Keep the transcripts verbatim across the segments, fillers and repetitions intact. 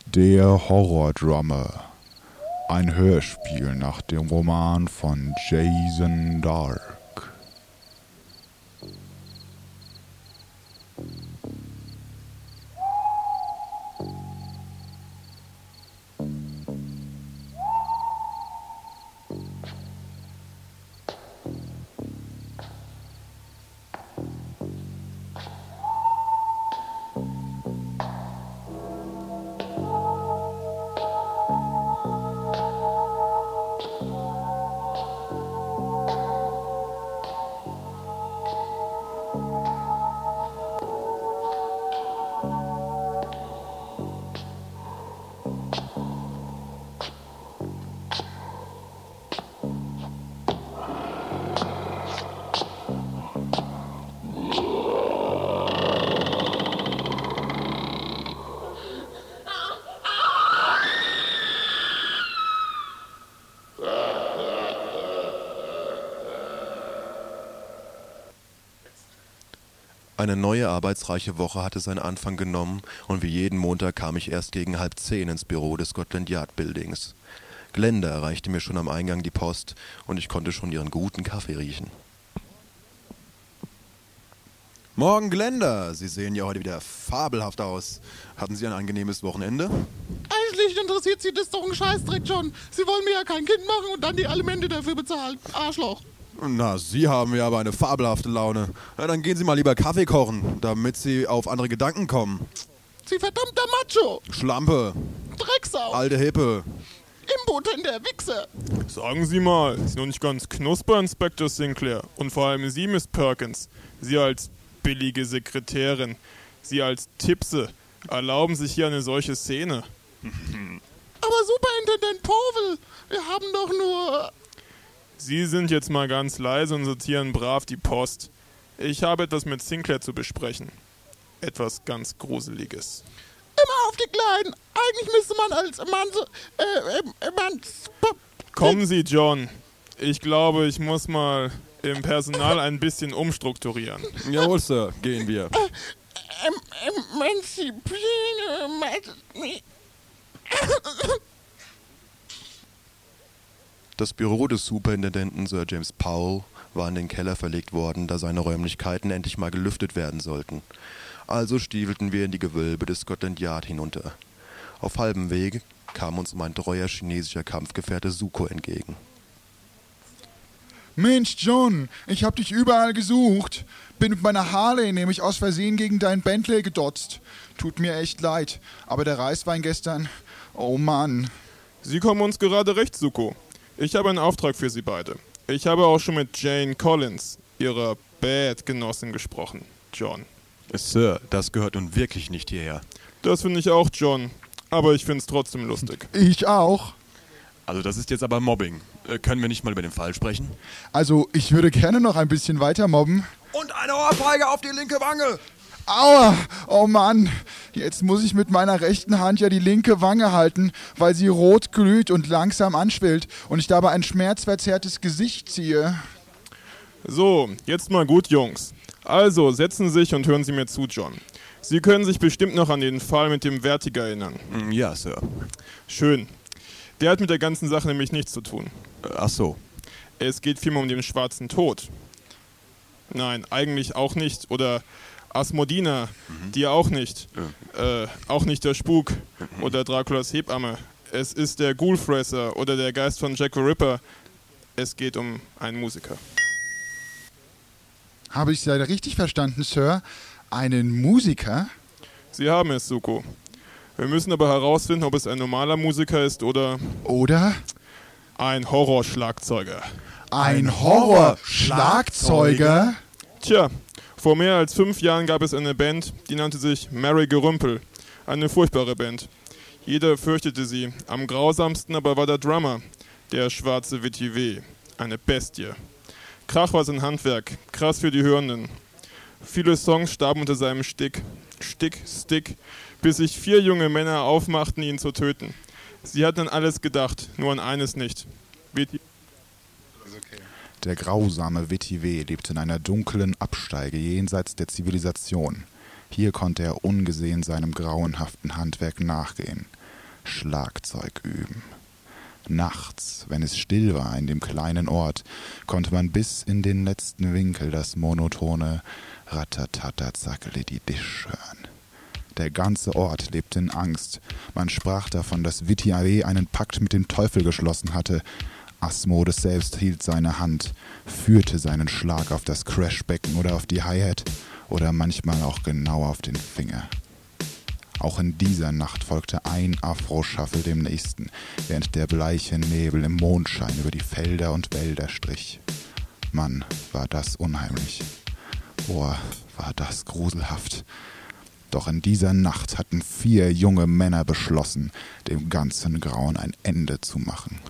Der Horrordrummer. Ein Hörspiel nach dem Roman von Jason Dark. Eine neue arbeitsreiche Woche hatte seinen Anfang genommen und wie jeden Montag kam ich erst gegen halb zehn ins Büro des Scotland Yard Buildings. Glenda erreichte mir schon am Eingang die Post und ich konnte schon ihren guten Kaffee riechen. Morgen, Glenda! Sie sehen ja heute wieder fabelhaft aus. Hatten Sie ein angenehmes Wochenende? Eigentlich interessiert Sie das doch ein Scheißdreck, John. Sie wollen mir ja kein Kind machen und dann die Alimente dafür bezahlen. Arschloch. Na, Sie haben ja aber eine fabelhafte Laune. Na, dann gehen Sie mal lieber Kaffee kochen, damit Sie auf andere Gedanken kommen. Sie verdammter Macho. Schlampe. Drecksau. Alte Hippe. Impotenter Wichser. Sagen Sie mal, ist noch nicht ganz knusper, Inspektor Sinclair. Und vor allem Sie, Miss Perkins. Sie als billige Sekretärin. Sie als Tipse. Erlauben sich hier eine solche Szene. Aber Superintendent Powell, wir haben doch nur... Sie sind jetzt mal ganz leise und sortieren brav die Post. Ich habe etwas mit Sinclair zu besprechen. Etwas ganz Gruseliges. Immer auf die Kleinen. Eigentlich müsste man als Mann so... Äh, äh, Mann... Kommen Sie, John. Ich glaube, ich muss mal im Personal ein bisschen umstrukturieren. Jawohl, Sir. Gehen wir. Das Büro des Superintendenten Sir James Powell war in den Keller verlegt worden, da seine Räumlichkeiten endlich mal gelüftet werden sollten. Also stiefelten wir in die Gewölbe des Scotland Yard hinunter. Auf halbem Weg kam uns mein treuer chinesischer Kampfgefährte Suko entgegen. Mensch, John, ich hab dich überall gesucht. Bin mit meiner Harley nämlich aus Versehen gegen dein Bentley gedotzt. Tut mir echt leid, aber der Reiswein gestern... Oh Mann. Sie kommen uns gerade recht, Suko. Ich habe einen Auftrag für Sie beide. Ich habe auch schon mit Jane Collins, Ihrer Bad-Genossin, gesprochen, John. Sir, das gehört nun wirklich nicht hierher. Das finde ich auch, John. Aber ich finde es trotzdem lustig. Ich auch. Also das ist jetzt aber Mobbing. Äh, können wir nicht mal über den Fall sprechen? Also, ich würde gerne noch ein bisschen weiter mobben. Und eine Ohrfeige auf die linke Wange! Aua! Oh Mann! Jetzt muss ich mit meiner rechten Hand ja die linke Wange halten, weil sie rot glüht und langsam anschwillt und ich dabei ein schmerzverzerrtes Gesicht ziehe. So, jetzt mal gut, Jungs. Also, setzen Sie sich und hören Sie mir zu, John. Sie können sich bestimmt noch an den Fall mit dem Vertigo erinnern. Ja, Sir. Schön. Der hat mit der ganzen Sache nämlich nichts zu tun. Ach so. Es geht vielmehr um den schwarzen Tod. Nein, eigentlich auch nicht. Oder Asmodina, mhm. die auch nicht. Ja. Äh, auch nicht der Spuk mhm. oder Draculas Hebamme. Es ist der Ghoulfresser oder der Geist von Jack the Ripper. Es geht um einen Musiker. Habe ich Sie leider richtig verstanden, Sir? Einen Musiker? Sie haben es, Suko. Wir müssen aber herausfinden, ob es ein normaler Musiker ist oder... Oder? Ein Horrorschlagzeuger. Ein Horrorschlagzeuger? Tja, vor mehr als fünf Jahren gab es eine Band, die nannte sich Mary Gerümpel. Eine furchtbare Band. Jeder fürchtete sie. Am grausamsten aber war der Drummer, der schwarze Vetiver. Eine Bestie. Krach war sein Handwerk, krass für die Hörenden. Viele Songs starben unter seinem Stick, Stick, Stick, bis sich vier junge Männer aufmachten, ihn zu töten. Sie hatten an alles gedacht, nur an eines nicht. Vetiver. Der grausame Vetiver lebte in einer dunklen Absteige jenseits der Zivilisation. Hier konnte er ungesehen seinem grauenhaften Handwerk nachgehen. Schlagzeug üben. Nachts, wenn es still war in dem kleinen Ort, konnte man bis in den letzten Winkel das monotone Ratatata-Zackeli-Disch hören. Der ganze Ort lebte in Angst. Man sprach davon, dass Witi-Awe einen Pakt mit dem Teufel geschlossen hatte. Asmodes selbst hielt seine Hand, führte seinen Schlag auf das Crashbecken oder auf die Hi-Hat oder manchmal auch genau auf den Finger. Auch in dieser Nacht folgte ein Afro-Shuffle dem nächsten, während der bleiche Nebel im Mondschein über die Felder und Wälder strich. Mann, war das unheimlich. Boah, war das gruselhaft. Doch in dieser Nacht hatten vier junge Männer beschlossen, dem ganzen Grauen ein Ende zu machen.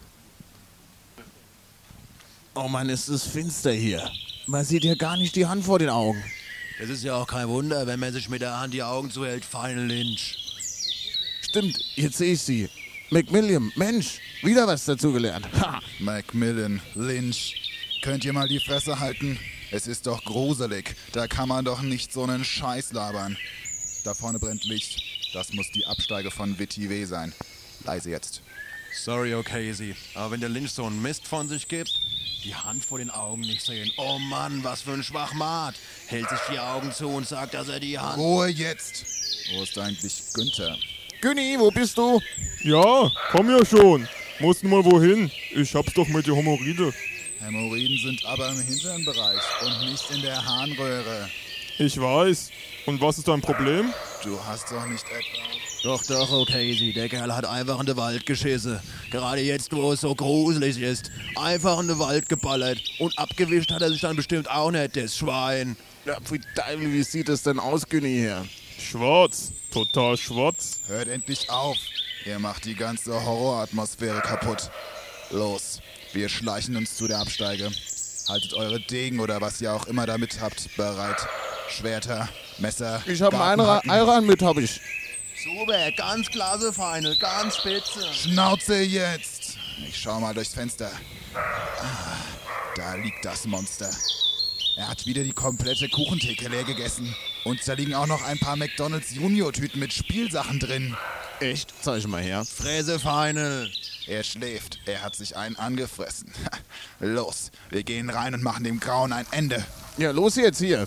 Oh Mann, ist es finster hier. Man sieht ja gar nicht die Hand vor den Augen. Es ist ja auch kein Wunder, wenn man sich mit der Hand die Augen zuhält, Final Lynch. Stimmt, jetzt sehe ich sie. Macmillan, Mensch, wieder was dazugelernt. Ha. Macmillan, Lynch, könnt ihr mal die Fresse halten? Es ist doch gruselig. Da kann man doch nicht so einen Scheiß labern. Da vorne brennt Licht. Das muss die Absteige von Witi-Awe sein. Leise jetzt. Sorry, O'Casey, aber wenn der Lynch so einen Mist von sich gibt, die Hand vor den Augen nicht sehen. Oh Mann, was für ein Schwachmat. Hält sich die Augen zu und sagt, dass er die Hand... Ruhe jetzt! Wo ist eigentlich Günther? Günni, wo bist du? Ja, komm ja schon. Musst nur mal wohin. Ich hab's doch mit der Hämorrhoide. Hämorrhoiden sind aber im hinteren Bereich und nicht in der Harnröhre. Ich weiß. Und was ist dein Problem? Du hast doch nicht etwa... Doch, doch, O'Casey, der Kerl hat einfach in den Wald geschissen. Gerade jetzt, wo es so gruselig ist. Einfach in den Wald geballert. Und abgewischt hat er sich dann bestimmt auch nicht, das Schwein. Ja, wie Teufel, wie sieht es denn aus, Günni, hier? Schwarz. Total schwarz. Hört endlich auf. Ihr macht die ganze Horroratmosphäre kaputt. Los, wir schleichen uns zu der Absteige. Haltet eure Degen oder was ihr auch immer damit habt bereit. Schwerter, Messer, Ich hab einen Gartenhacken. Ayran mit, hab ich. Super, ganz klasse, Final, ganz spitze. Schnauze jetzt! Ich schau mal durchs Fenster. Ah, da liegt das Monster. Er hat wieder die komplette Kuchentheke leer gegessen. Und da liegen auch noch ein paar McDonald's Junior-Tüten mit Spielsachen drin. Echt? Zeig mal her. Fräse, Final. Er schläft. Er hat sich einen angefressen. Los, wir gehen rein und machen dem Grauen ein Ende. Ja, los jetzt hier.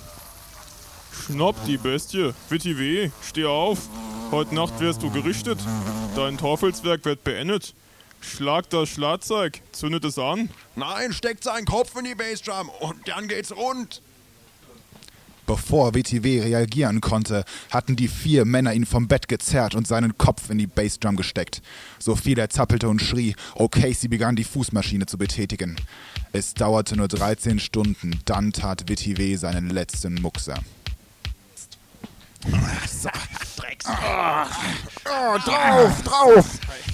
Schnapp die Bestie. Witi-Awe, steh auf. Heute Nacht wirst du gerichtet. Dein Teufelswerk wird beendet. Schlag das Schlagzeug, zündet es an. Nein, steckt seinen Kopf in die Bassdrum und dann geht's rund. Bevor Witi-Awe reagieren konnte, hatten die vier Männer ihn vom Bett gezerrt und seinen Kopf in die Bassdrum gesteckt. So viel er zappelte und schrie, O'Casey begann die Fußmaschine zu betätigen. Es dauerte nur dreizehn Stunden, dann tat Witi-Awe seinen letzten Muckser. So. Drecks. Oh, oh, drauf, drauf.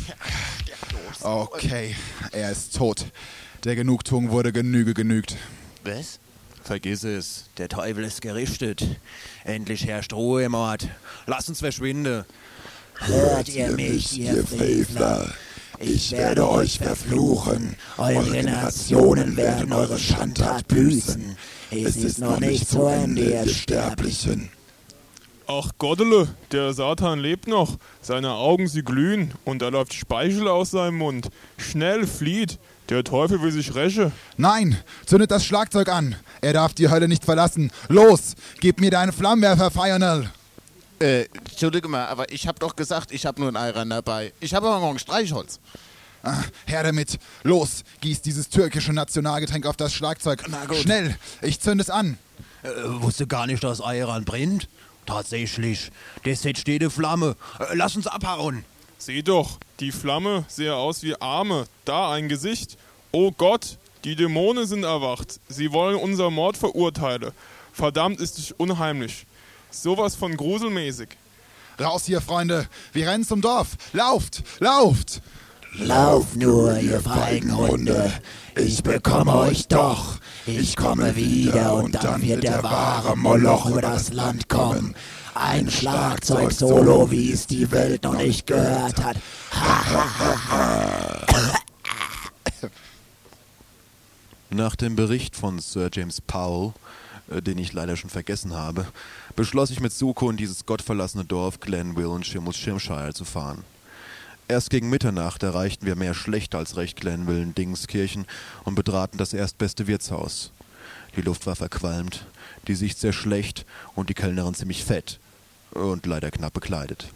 Okay, er ist tot. Der Genugtuung wurde Genüge genügt. Was? Vergiss es. Der Teufel ist gerichtet. Endlich herrscht Ruhe im Ort. Lass uns verschwinden. Hört ihr mich, ihr Frevler? Ich werde euch verfluchen. Eure Generationen werden eure Schandtat büßen. Es ist noch nicht zu Ende, ihr Sterblichen. Ach Gottele, der Satan lebt noch. Seine Augen, sie glühen und da läuft Speichel aus seinem Mund. Schnell, flieht. Der Teufel will sich rächen. Nein, zündet das Schlagzeug an. Er darf die Hölle nicht verlassen. Los, gib mir deinen Flammenwerfer, Fionel. Äh, Entschuldige mal, aber ich hab doch gesagt, ich hab nur einen Ayran dabei. Ich habe aber noch ein Streichholz. Ah, her damit. Los, gieß dieses türkische Nationalgetränk auf das Schlagzeug. Na gut. Schnell, ich zünde es an. Äh, wusste gar nicht, dass Ayran brennt. Tatsächlich. Das Set steht eine Flamme. Äh, lass uns abhauen. Seh doch, die Flamme sehe aus wie Arme. Da ein Gesicht. Oh Gott, die Dämonen sind erwacht. Sie wollen unser Mord verurteilen. Verdammt ist es unheimlich. Sowas von gruselmäßig. Raus hier, Freunde. Wir rennen zum Dorf. Lauft, lauft. Lauf nur, ihr feigen Hunde. Ich bekomme euch doch. Ich komme wieder und dann wird der wahre Moloch über das Land kommen. Ein Schlagzeug-Solo, wie es die Welt noch nicht gehört hat. Nach dem Bericht von Sir James Powell, äh, den ich leider schon vergessen habe, beschloss ich mit Suko in dieses gottverlassene Dorf Glenville in Shimmelshire zu fahren. Erst gegen Mitternacht erreichten wir mehr schlecht als recht Glenville-Dingskirchen und betraten das erstbeste Wirtshaus. Die Luft war verqualmt, die Sicht sehr schlecht und die Kellnerin ziemlich fett und leider knapp bekleidet.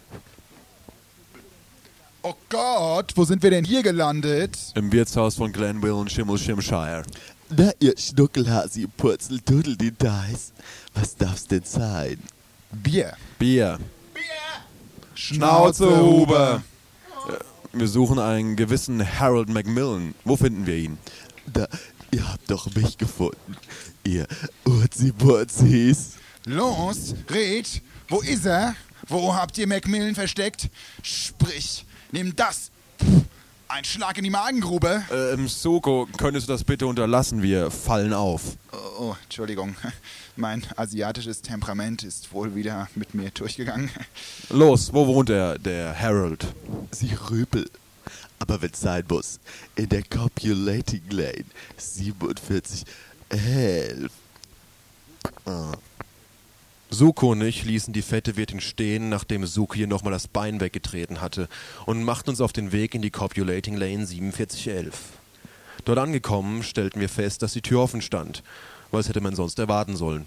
Oh Gott, wo sind wir denn hier gelandet? Im Wirtshaus von Glenville und Schimmelshimshire. Na, ihr Schnuckelhasi, Purzelduddel, die Dice. Was darf's denn sein? Bier. Bier. Schnauze, Huber. Wir suchen einen gewissen Harold Macmillan. Wo finden wir ihn? Da, ihr habt doch mich gefunden. Ihr Urzi-Burzis. Los, red. Wo ist er? Wo habt ihr Macmillan versteckt? Sprich, nimm das. Ein Schlag in die Magengrube. Ähm, Soko, könntest du das bitte unterlassen? Wir fallen auf. Oh, oh, Entschuldigung. Mein asiatisches Temperament ist wohl wieder mit mir durchgegangen. Los, wo wohnt er, der Harold? Sie Rüpel. Aber wenn's sein muss, in der Copulating Lane siebenundvierzig elf. Ah. Suko und ich ließen die fette Wirtin stehen, nachdem Suko ihr nochmal das Bein weggetreten hatte, und machten uns auf den Weg in die Copulating Lane siebenundvierzig elf. Dort angekommen, stellten wir fest, dass die Tür offen stand. Was hätte man sonst erwarten sollen?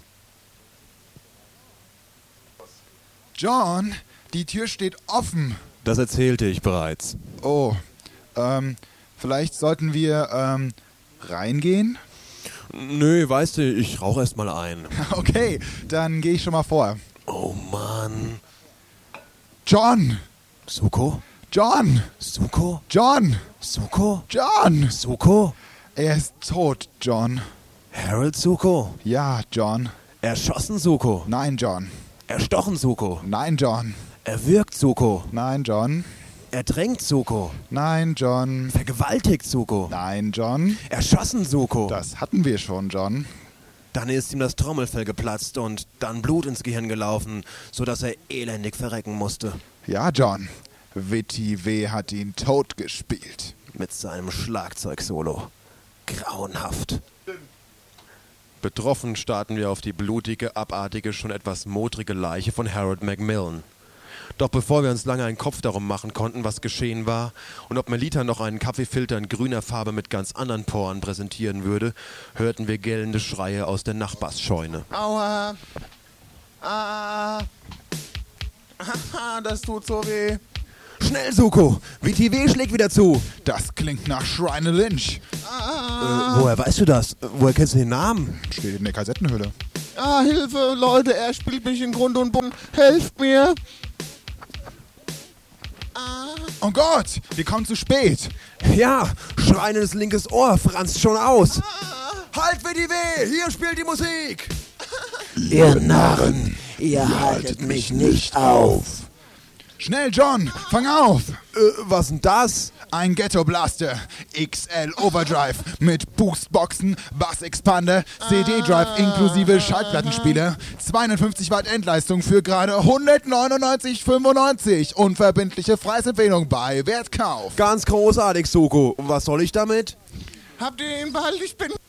John, die Tür steht offen. Das erzählte ich bereits. Oh, ähm, vielleicht sollten wir, ähm, reingehen? Nö, weißt du, ich rauche erst mal ein. Okay, dann gehe ich schon mal vor. Oh Mann. John! Suko? John! Suko? John! Suko? John! Suko? Er ist tot, John. Harold Suko? Ja, John. Erschossen Suko? Nein, John. Erstochen Suko? Nein, John. Erwürgt Suko? Nein, John. Ertränkt Suko? Nein, John. Vergewaltigt Suko? Nein, John. Erschossen Suko? Das hatten wir schon, John. Dann ist ihm das Trommelfell geplatzt und dann Blut ins Gehirn gelaufen, sodass er elendig verrecken musste. Ja, John. Witty W. hat ihn tot gespielt. Mit seinem Schlagzeugsolo. Grauenhaft. Betroffen starrten wir auf die blutige, abartige, schon etwas modrige Leiche von Harold Macmillan. Doch bevor wir uns lange einen Kopf darum machen konnten, was geschehen war und ob Melita noch einen Kaffeefilter in grüner Farbe mit ganz anderen Poren präsentieren würde, hörten wir gellende Schreie aus der Nachbarsscheune. Aua. Ah. Das tut so weh. Schnell, Suko! W T W schlägt wieder zu! Das klingt nach Shrine Lynch. Äh, woher weißt du das? Woher kennst du den Namen? Steht in der Kassettenhülle. Ah, Hilfe, Leute, er spielt mich in Grund und Boden. Helft mir. Oh Gott, wir kommen zu spät. Ja, schreinendes linkes Ohr franzt schon aus. Halt, W T W! Hier spielt die Musik! Ihr Narren, ihr haltet mich nicht auf. Schnell, John, fang auf. Äh, was denn das? Ein Ghetto Blaster, X L Overdrive mit Boostboxen, Bass Expander, C D-Drive inklusive Schallplattenspieler, zweihundertfünfzig Watt Endleistung für gerade hundertneunundneunzig Komma fünfundneunzig. Unverbindliche Preisempfehlung bei Wertkauf. Ganz großartig, Suko. Und was soll ich damit? Habt ihr ihn bald? Ich bin...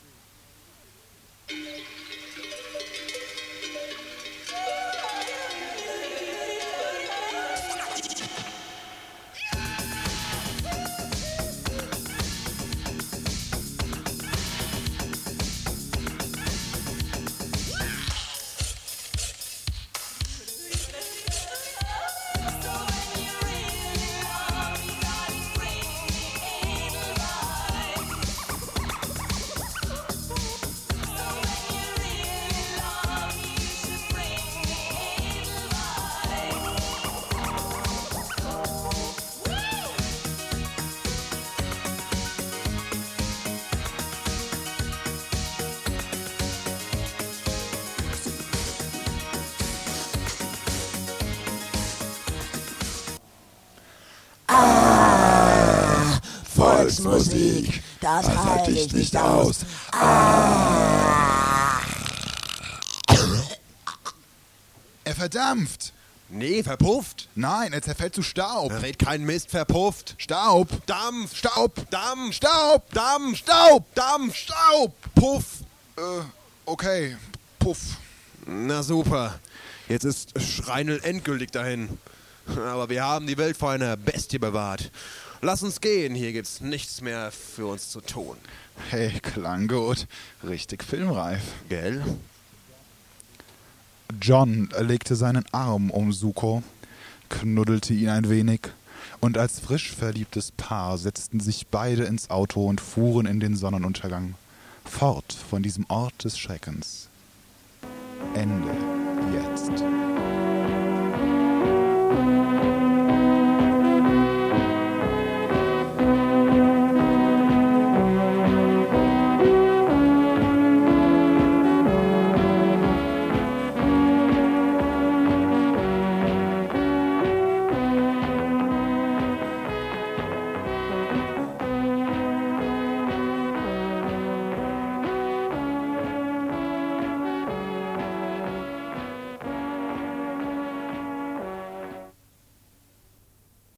Volksmusik, das halte ich nicht aus. Ah. Er verdampft. Nee, verpufft. Nein, er zerfällt zu Staub. Red kein Mist, verpufft. Staub. Dampf. Staub. Dampf. Staub. Dampf. Staub. Dampf. Staub. Puff. Äh, okay. Puff. Na super. Jetzt ist Schreinel endgültig dahin. Aber wir haben die Welt vor einer Bestie bewahrt. Lass uns gehen, hier gibt's nichts mehr für uns zu tun. Hey, klang gut. Richtig filmreif. Gell? John legte seinen Arm um Zuko, knuddelte ihn ein wenig, und als frisch verliebtes Paar setzten sich beide ins Auto und fuhren in den Sonnenuntergang, fort von diesem Ort des Schreckens. Ende jetzt.